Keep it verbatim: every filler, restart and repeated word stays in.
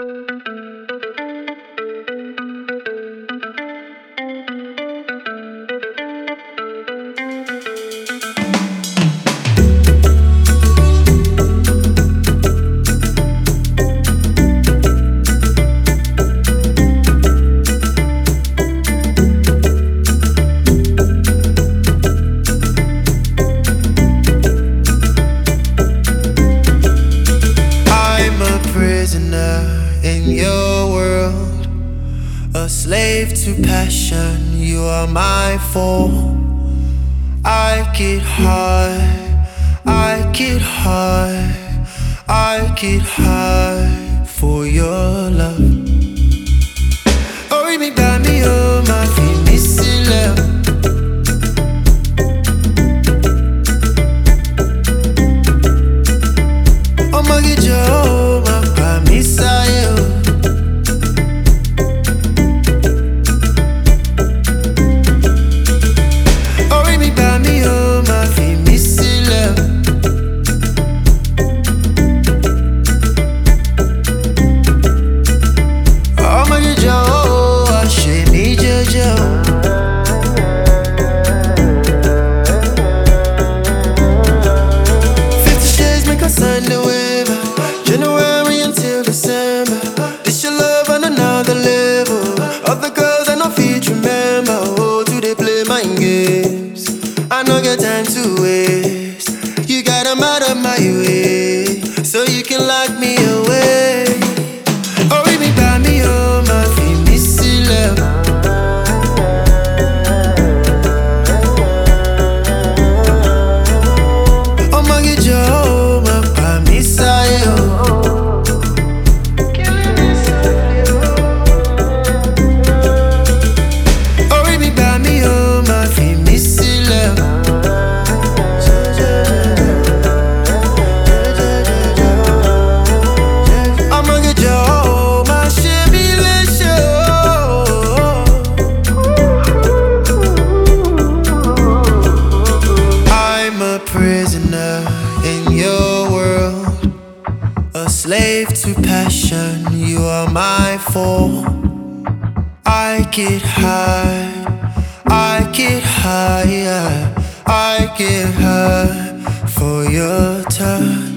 In your world, a slave to passion, you are my fall. I get high, I get high, I get high for your love. Orí mi gbà mí ó má fi mí sílẹ̀. Ọmọge jọ̀ọ́ má gbà mí sáyé o. Orí mi gbà mí ó má fi mí sílẹ̀. Ọmọge jọ̀ọ́ wá ṣe mí jẹ́jẹ́ o. Fifty shades make us underwear. January until December. This your love on another level. Other girls I know fit remember. Oh, do they play mind games? I no get time to waste. You got 'em out of my way, so you can lock me away. Orí mi gbà mí ó má fi mí sílẹ̀. Ọmọge jọ̀ọ́ má gbà mí sáyé o. Orí mi gbà mí ó má fi mí sílẹ̀. Ọmọge jọ̀ọ́ má ṣe mí léṣe o. I'm a prisoner in your world, a slave to passion, you are my fall. I get high, I get higher, I get high for your touch.